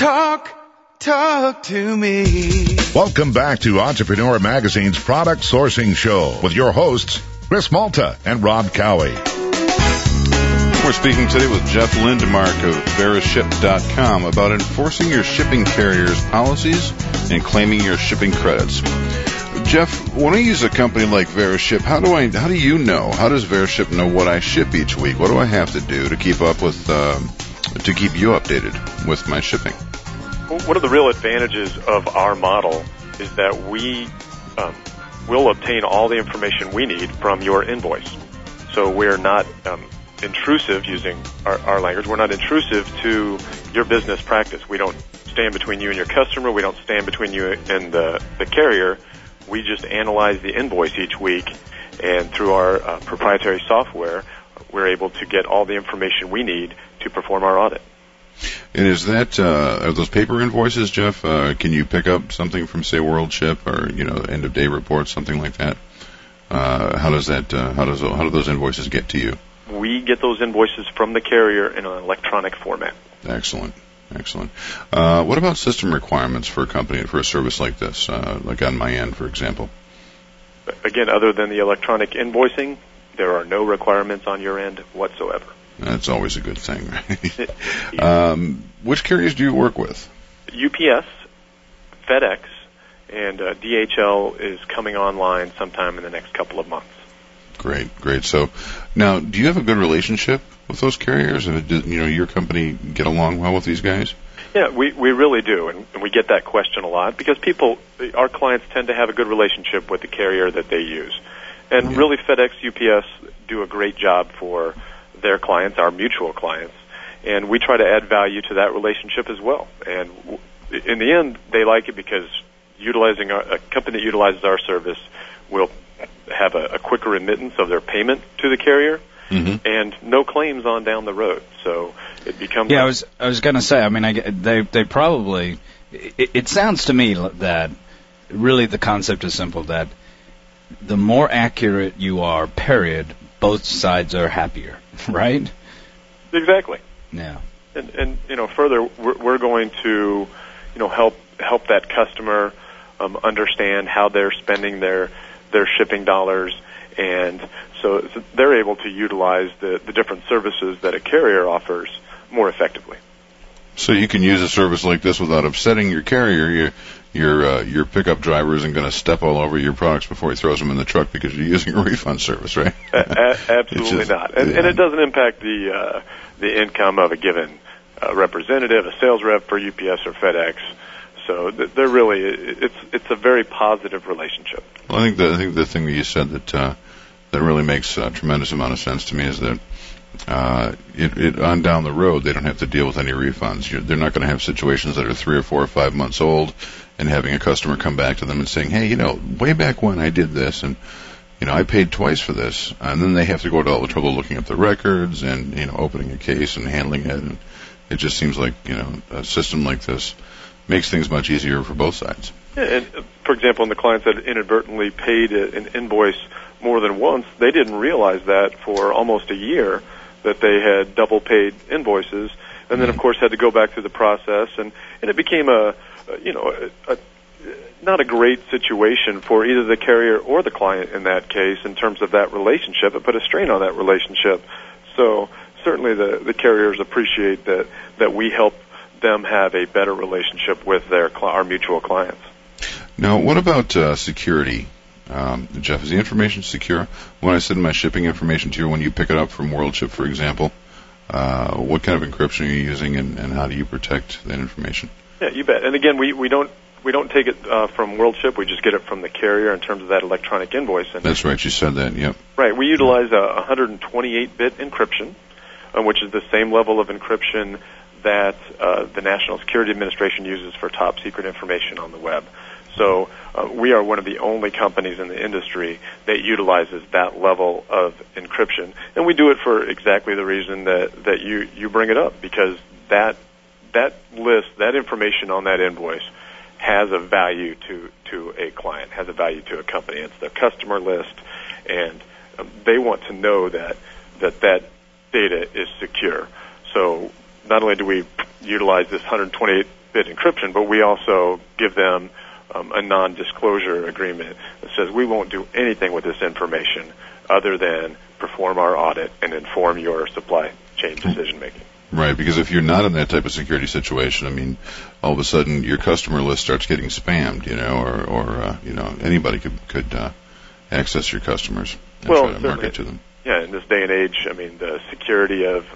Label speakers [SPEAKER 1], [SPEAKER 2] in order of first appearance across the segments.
[SPEAKER 1] Talk to me.
[SPEAKER 2] Welcome back to Entrepreneur Magazine's Product Sourcing Show with your hosts, Chris Malta and Rob Cowie.
[SPEAKER 3] We're speaking today with Jeff Lindemark of Veriship.com about enforcing your shipping carrier's policies and claiming your shipping credits. Jeff, when I use a company like Veriship, how do you know? How does Veriship know what I ship each week? What do I have to do to keep up with, to keep you updated with my shipping?
[SPEAKER 4] One of the real advantages of our model is that we will obtain all the information we need from your invoice. So we're not intrusive, using our language. We're not intrusive to your business practice. We don't stand between you and your customer. We don't stand between you and the carrier. We just analyze the invoice each week, and through our proprietary software, we're able to get all the information we need to perform our audit.
[SPEAKER 3] And is that, are those paper invoices, Jeff? Can you pick up something from, say, WorldShip or, end of day reports, something like that? How do those invoices get to you?
[SPEAKER 4] We get those invoices from the carrier in an electronic format.
[SPEAKER 3] Excellent. What about system requirements for a company, for a service like this, like on my end, for example?
[SPEAKER 4] Again, other than the electronic invoicing, there are no requirements on your end whatsoever.
[SPEAKER 3] That's always a good thing, right? Which carriers do you work with?
[SPEAKER 4] UPS, FedEx, and DHL is coming online sometime in the next couple of months.
[SPEAKER 3] Great. So now, do you have a good relationship with those carriers? And your company get along well with these guys?
[SPEAKER 4] Yeah, we really do, and we get that question a lot because our clients tend to have a good relationship with the carrier that they use. And really, FedEx, UPS do a great job for their clients, our mutual clients, and we try to add value to that relationship as well. And in the end, they like it because utilizing a company that utilizes our service will have a quicker remittance of their payment to the carrier, and no claims on down the road. So it becomes.
[SPEAKER 5] Yeah, I was going to say. I mean, they probably. It sounds to me that really the concept is simple. That the more accurate you are, period, both sides are happier, right?
[SPEAKER 4] Exactly.
[SPEAKER 5] Yeah.
[SPEAKER 4] And further, we're going to, help that customer understand how they're spending their shipping dollars, and so they're able to utilize the different services that a carrier offers more effectively.
[SPEAKER 3] So you can use a service like this without upsetting your carrier. Your pickup driver isn't going to step all over your products before he throws them in the truck because you're using a refund service, right?
[SPEAKER 4] Absolutely not. And it doesn't impact the income of a given representative, a sales rep for UPS or FedEx. So they're really it's a very positive relationship.
[SPEAKER 3] Well, I think the thing that you said that really makes a tremendous amount of sense to me is that on down the road they don't have to deal with any refunds. They're not going to have situations that are 3 or 4 or 5 months old and having a customer come back to them and saying, hey, way back when I did this and I paid twice for this, and then they have to go to all the trouble looking up the records and opening a case and handling it, and it just seems like a system like this makes things much easier for both sides.
[SPEAKER 4] Yeah, and for example, in the clients that inadvertently paid an invoice more than once, they didn't realize that for almost a year that they had double paid invoices, and then of course had to go back through the process, and it became a not a great situation for either the carrier or the client in that case in terms of that relationship. It put a strain on that relationship. So certainly the carriers appreciate that we help them have a better relationship with our mutual clients.
[SPEAKER 3] Now, what about security? Jeff, is the information secure? When I send my shipping information to you, when you pick it up from WorldShip, for example, what kind of encryption are you using, and how do you protect that information?
[SPEAKER 4] Yeah, you bet. And again, we don't take it from WorldShip. We just get it from the carrier in terms of that electronic invoice. And
[SPEAKER 3] that's right. You said that. Yep.
[SPEAKER 4] Right. We utilize a 128-bit encryption, which is the same level of encryption that the National Security Administration uses for top secret information on the web. So we are one of the only companies in the industry that utilizes that level of encryption, and we do it for exactly the reason that you bring it up, because that list, that information on that invoice has a value to a client, has a value to a company. It's their customer list, and they want to know that data is secure. So not only do we utilize this 128 bit encryption, but we also give them a non-disclosure agreement that says we won't do anything with this information other than perform our audit and inform your supply chain decision-making.
[SPEAKER 3] Right, because if you're not in that type of security situation, I mean, all of a sudden your customer list starts getting spammed, or anybody could access your customers and try to market to them.
[SPEAKER 4] Yeah, in this day and age, I mean, the security of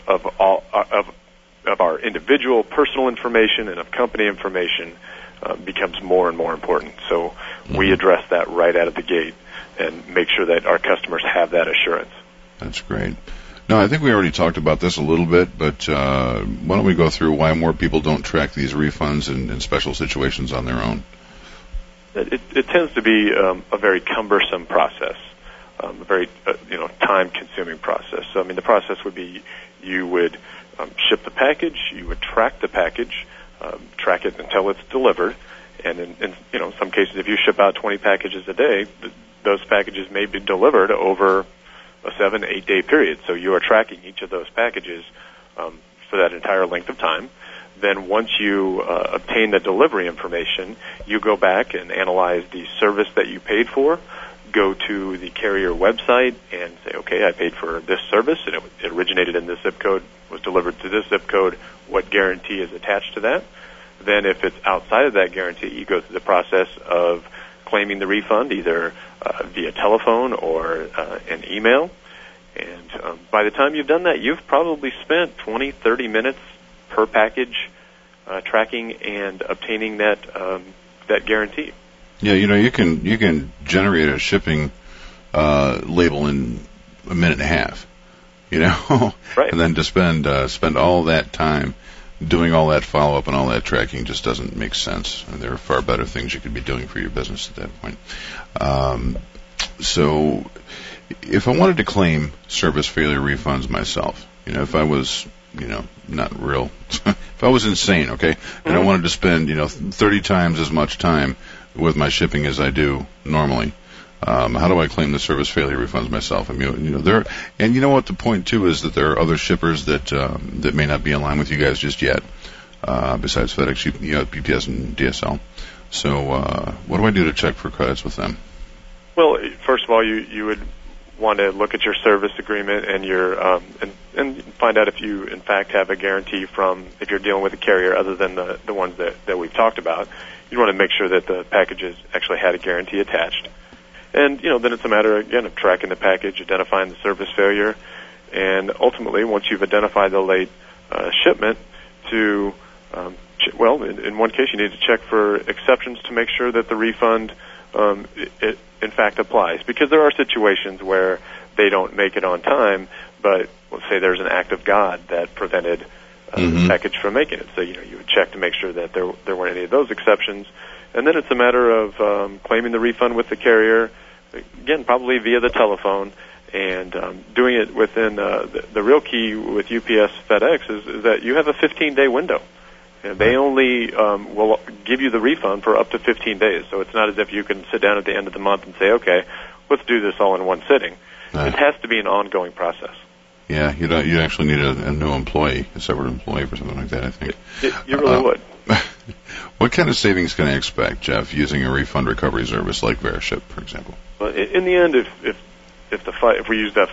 [SPEAKER 4] our individual personal information and of company information becomes more and more important. So we address that right out of the gate and make sure that our customers have that assurance.
[SPEAKER 3] That's great. Now, I think we already talked about this a little bit, but why don't we go through why more people don't track these refunds in special situations on their own?
[SPEAKER 4] It tends to be a very cumbersome process, a very time-consuming process. So, I mean, the process would be you would ship the package, you would track the package, track it until it's delivered, and in some cases, if you ship out 20 packages a day, those packages may be delivered over a 7-8 day period. So you are tracking each of those packages for that entire length of time. Then once you obtain the delivery information, you go back and analyze the service that you paid for, go to the carrier website and say, okay, I paid for this service and it originated in this zip code, was delivered to this zip code, what guarantee is attached to that? Then if it's outside of that guarantee, you go through the process of claiming the refund either via telephone or an email. And by the time you've done that, you've probably spent 20, 30 minutes per package tracking and obtaining that guarantee.
[SPEAKER 3] Yeah, you can generate a shipping label in a minute and a half,
[SPEAKER 4] right.
[SPEAKER 3] And then to spend all that time doing all that follow-up and all that tracking just doesn't make sense. And there are far better things you could be doing for your business at that point. So if I wanted to claim service failure refunds myself, if I was, not real, if I was insane, okay, and I wanted to spend, 30 times as much time with my shipping as I do normally, how do I claim the service failure refunds myself? I mean, and you know what? The point too is that there are other shippers that may not be in line with you guys just yet, besides FedEx, UPS, and DSL. So, what do I do to check for credits with them?
[SPEAKER 4] Well, first of all, you would want to look at your service agreement and your and find out if you in fact have a guarantee from if you're dealing with a carrier other than the ones that we've talked about. You want to make sure that the packages actually had a guarantee attached. And, then it's a matter, again, of tracking the package, identifying the service failure, and ultimately, once you've identified the late shipment, in one case, you need to check for exceptions to make sure that the refund, it in fact applies. Because there are situations where they don't make it on time, but let's say there's an act of God that prevented the package from making it. So, you would check to make sure that there weren't any of those exceptions. And then it's a matter of claiming the refund with the carrier, again, probably via the telephone, and doing it within the real key with UPS FedEx is that you have a 15-day window. And they only will give you the refund for up to 15 days. So it's not as if you can sit down at the end of the month and say, okay, let's do this all in one sitting. It has to be an ongoing process.
[SPEAKER 3] Yeah, you actually need a new employee, a separate employee for something like that, I think.
[SPEAKER 4] You really would.
[SPEAKER 3] What kind of savings can I expect, Jeff, using a refund recovery service like Veriship, for example?
[SPEAKER 4] Well, in the end, if we use that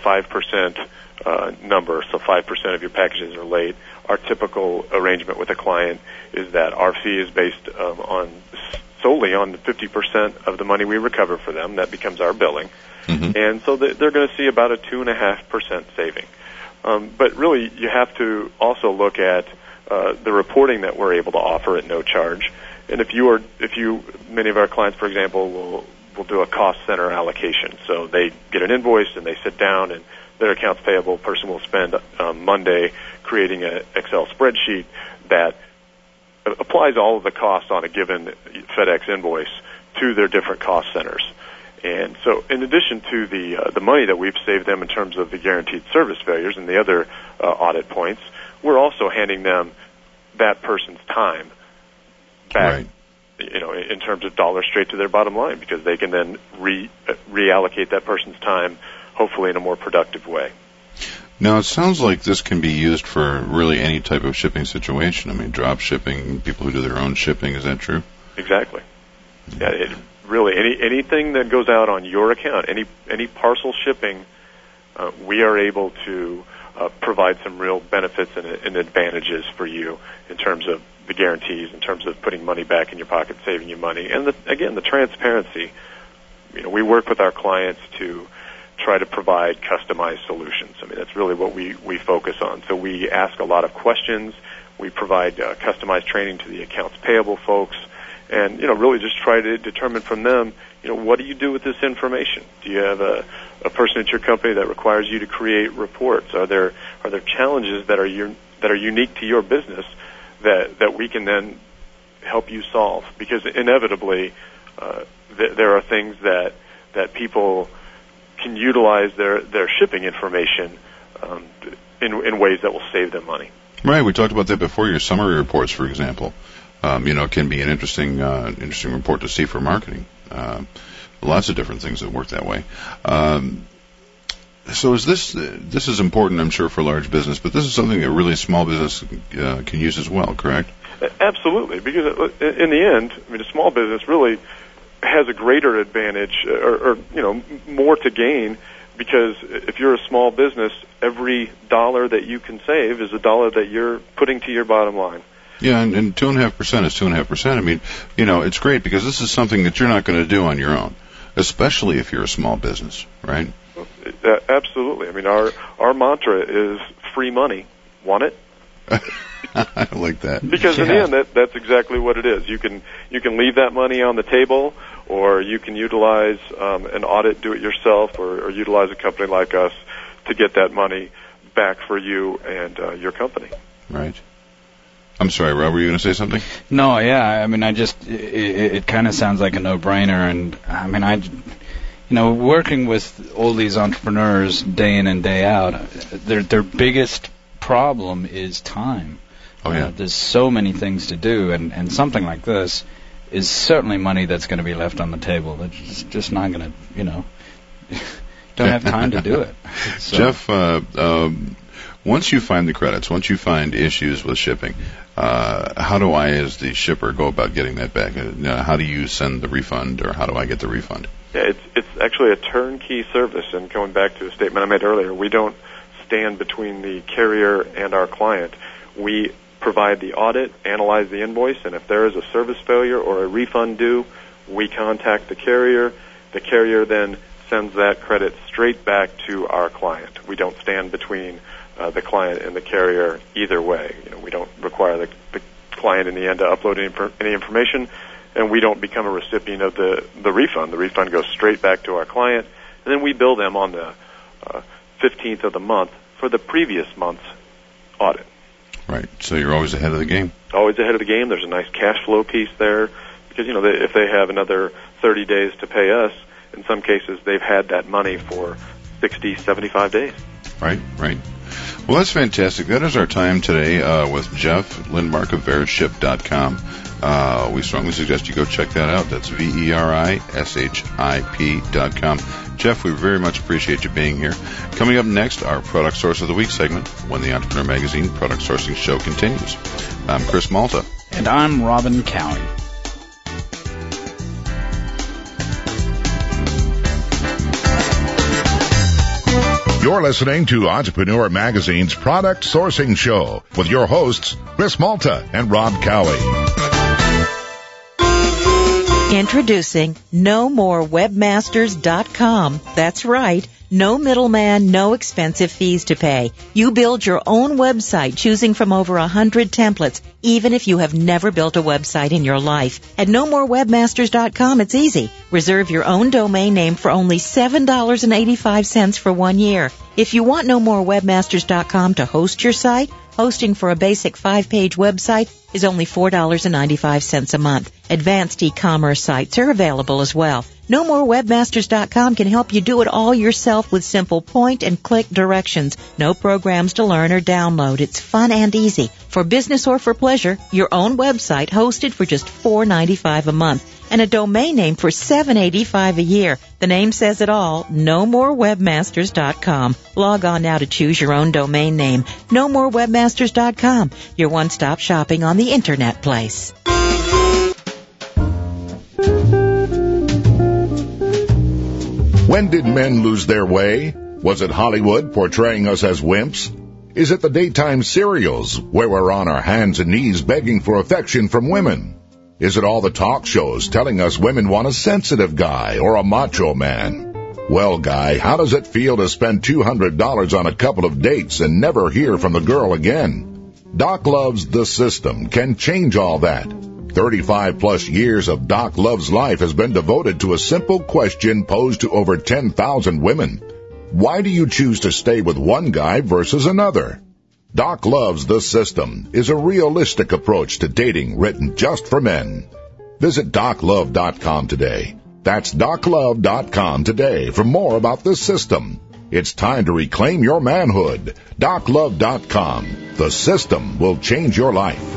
[SPEAKER 4] 5% number, so 5% of your packages are late, our typical arrangement with a client is that our fee is based solely on the 50% of the money we recover for them. That becomes our billing. And so they're going to see about a 2.5% saving. But really, you have to also look at the reporting that we're able to offer at no charge. And many of our clients, for example, will do a cost center allocation. So they get an invoice and they sit down and their accounts payable person will spend Monday creating an Excel spreadsheet that applies all of the costs on a given FedEx invoice to their different cost centers. And so in addition to the money that we've saved them in terms of the guaranteed service failures and the other audit points, we're also handing them that person's time back, right, in terms of dollars straight to their bottom line, because they can then reallocate that person's time, hopefully in a more productive way.
[SPEAKER 3] Now, it sounds like this can be used for really any type of shipping situation. I mean, drop shipping, people who do their own shipping. Is that true?
[SPEAKER 4] Exactly. Yeah, really, anything that goes out on your account, any parcel shipping, we are able to provide some real benefits and advantages for you in terms of the guarantees, in terms of putting money back in your pocket, saving you money, and the transparency. We work with our clients to try to provide customized solutions. I mean, that's really what we focus on. So we ask a lot of questions. We provide customized training to the accounts payable folks, and really just try to determine from them, what do you do with this information? Do you have a person at your company that requires you to create reports? Are there challenges that are unique to your business that we can then help you solve? Because inevitably, there are things that people can utilize their shipping information in ways that will save them money.
[SPEAKER 3] Right. We talked about that before. Your summary reports, for example, can be an interesting report to see for marketing. Lots of different things that work that way. So is this is important, I'm sure, for large business, but this is something that really small business can use as well, correct?
[SPEAKER 4] Absolutely, because in the end, a small business really has a greater advantage or more to gain, because if you're a small business, every dollar that you can save is a dollar that you're putting to your bottom line.
[SPEAKER 3] Yeah, and 2.5% is 2.5%. I mean, it's great because this is something that you're not going to do on your own, especially if you're a small business, right?
[SPEAKER 4] Absolutely. I mean, our mantra is free money. Want it?
[SPEAKER 3] I like that.
[SPEAKER 4] Because in the end, that's exactly what it is. You can leave that money on the table, or you can utilize an audit, do it yourself, or utilize a company like us to get that money back for you and your company.
[SPEAKER 3] Right. I'm sorry, Rob, were you going to say something?
[SPEAKER 5] No, yeah. I mean, it kind of sounds like a no-brainer, and I mean, working with all these entrepreneurs day in and day out, their biggest problem is time.
[SPEAKER 3] Oh, yeah.
[SPEAKER 5] There's so many things to do, and something like this is certainly money that's going to be left on the table. That's just not going to, don't have time to do it. So.
[SPEAKER 3] Jeff, once you find the credits, once you find issues with shipping, how do I, as the shipper, go about getting that back? How do you send the refund, or how do I get the refund?
[SPEAKER 4] Yeah, it's actually a turnkey service, and going back to a statement I made earlier, we don't stand between the carrier and our client. We provide the audit, analyze the invoice, and if there is a service failure or a refund due, we contact the carrier. The carrier then sends that credit straight back to our client. We don't stand between the client and the carrier either way. We don't require the client in the end to upload any information, and we don't become a recipient of the refund. The refund goes straight back to our client, and then we bill them on the 15th of the month for the previous month's audit.
[SPEAKER 3] Right. So you're always ahead of the game.
[SPEAKER 4] Always ahead of the game. There's a nice cash flow piece there, because if they have another 30 days to pay us, in some cases they've had that money for 60, 75 days.
[SPEAKER 3] Right. Well, that's fantastic. That is our time today with Jeff Lindmark of VeriShip.com. We strongly suggest you go check that out. That's VeriShip.com. Jeff, we very much appreciate you being here. Coming up next, our Product Source of the Week segment, when the Entrepreneur Magazine Product Sourcing Show continues. I'm Chris Malta.
[SPEAKER 5] And I'm Robin Cowie.
[SPEAKER 2] You're listening to Entrepreneur Magazine's Product Sourcing Show with your hosts, Chris Malta and Rob Cowie.
[SPEAKER 6] Introducing NoMoreWebmasters.com. That's right. No middleman, no expensive fees to pay. You build your own website choosing from over 100 templates, even if you have never built a website in your life. At NoMoreWebmasters.com, it's easy. Reserve your own domain name for only $7.85 for 1 year. If you want NoMoreWebmasters.com to host your site, hosting for a basic 5-page website is only $4.95 a month. Advanced e-commerce sites are available as well. NoMoreWebmasters.com can help you do it all yourself with simple point-and-click directions. No programs to learn or download. It's fun and easy. For business or for pleasure, your own website hosted for just $4.95 a month. and a domain name for $7.85 a year. The name says it all, nomorewebmasters.com. Log on now to choose your own domain name, nomorewebmasters.com, your one-stop shopping on the internet place.
[SPEAKER 2] When did men lose their way? Was it Hollywood portraying us as wimps? Is it the daytime serials where we're on our hands and knees begging for affection from women? Is it all the talk shows telling us women want a sensitive guy or a macho man? Well, guy, how does it feel to spend $200 on a couple of dates and never hear from the girl again? Doc Love's The System can change all that. 35-plus years of Doc Love's life has been devoted to a simple question posed to over 10,000 women. Why do you choose to stay with one guy versus another? Doc Love's The System is a realistic approach to dating written just for men. Visit DocLove.com today. That's DocLove.com today for more about The System. It's time to reclaim your manhood. DocLove.com. The System will change your life.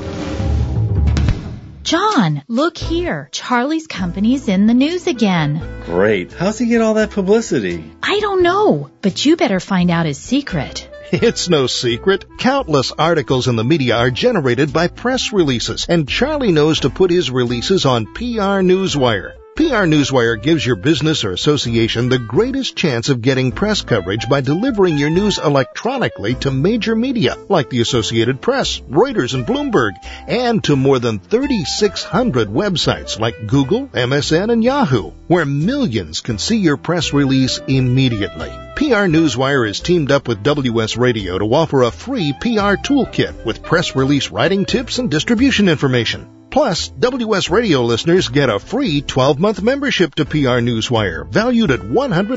[SPEAKER 7] John, look here. Charlie's company's in the news again.
[SPEAKER 8] Great. How's he get all that publicity?
[SPEAKER 7] I don't know, but you better find out his secret.
[SPEAKER 9] It's no secret. Countless articles in the media are generated by press releases, and Charlie knows to put his releases on PR Newswire. PR Newswire gives your business or association the greatest chance of getting press coverage by delivering your news electronically to major media like the Associated Press, Reuters, and Bloomberg, and to more than 3,600 websites like Google, MSN, and Yahoo, where millions can see your press release immediately. PR Newswire is teamed up with WS Radio to offer a free PR toolkit with press release writing tips and distribution information. Plus, WS Radio listeners get a free 12-month membership to PR Newswire, valued at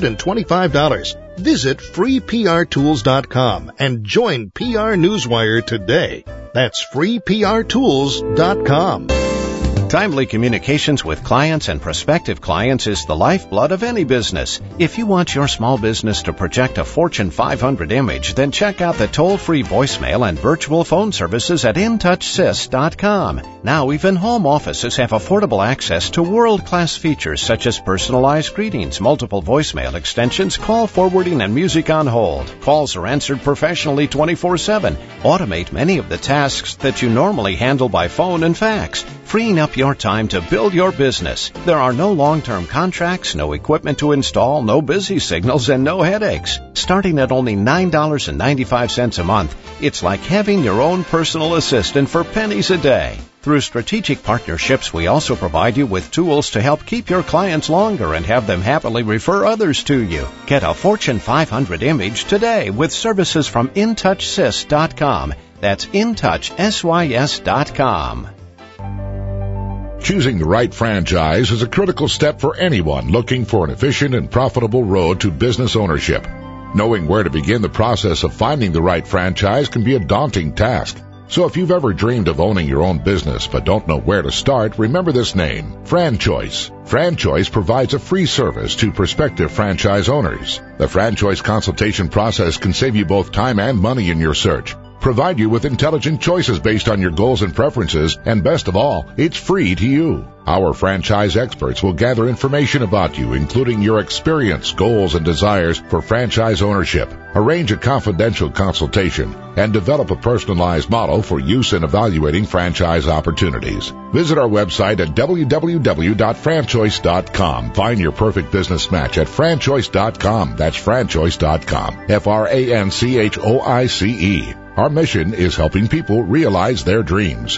[SPEAKER 9] $125. Visit freeprtools.com and join PR Newswire today. That's freeprtools.com.
[SPEAKER 10] Timely communications with clients and prospective clients is the lifeblood of any business. If you want your small business to project a Fortune 500 image, then check out the toll-free voicemail and virtual phone services at InTouchSys.com. Now even home offices have affordable access to world-class features such as personalized greetings, multiple voicemail extensions, call forwarding, and music on hold. Calls are answered professionally 24/7. Automate many of the tasks that you normally handle by phone and fax, freeing up your time to build your business. There are no long-term contracts, no equipment to install, no busy signals, and no headaches. Starting at only $9.95 a month, it's like having your own personal assistant for pennies a day. Through strategic partnerships, we also provide you with tools to help keep your clients longer and have them happily refer others to you. Get a Fortune 500 image today with services from InTouchSys.com. That's InTouchSys.com.
[SPEAKER 2] Choosing the right franchise is a critical step for anyone looking for an efficient and profitable road to business ownership. Knowing where to begin the process of finding the right franchise can be a daunting task. So if you've ever dreamed of owning your own business but don't know where to start, remember this name, FranChoice. FranChoice provides a free service to prospective franchise owners. The FranChoice consultation process can save you both time and money in your search, provide you with intelligent choices based on your goals and preferences, and best of all, it's free to you. Our franchise experts will gather information about you, including your experience, goals, and desires for franchise ownership, arrange a confidential consultation, and develop a personalized model for use in evaluating franchise opportunities. Visit our website at www.franchoice.com. Find your perfect business match at franchoice.com. That's franchoice.com. FranChoice. Our mission is helping people realize their dreams.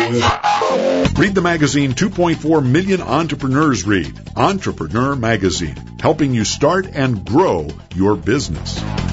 [SPEAKER 11] Read the magazine 2.4 million entrepreneurs read. Entrepreneur Magazine, helping you start and grow your business.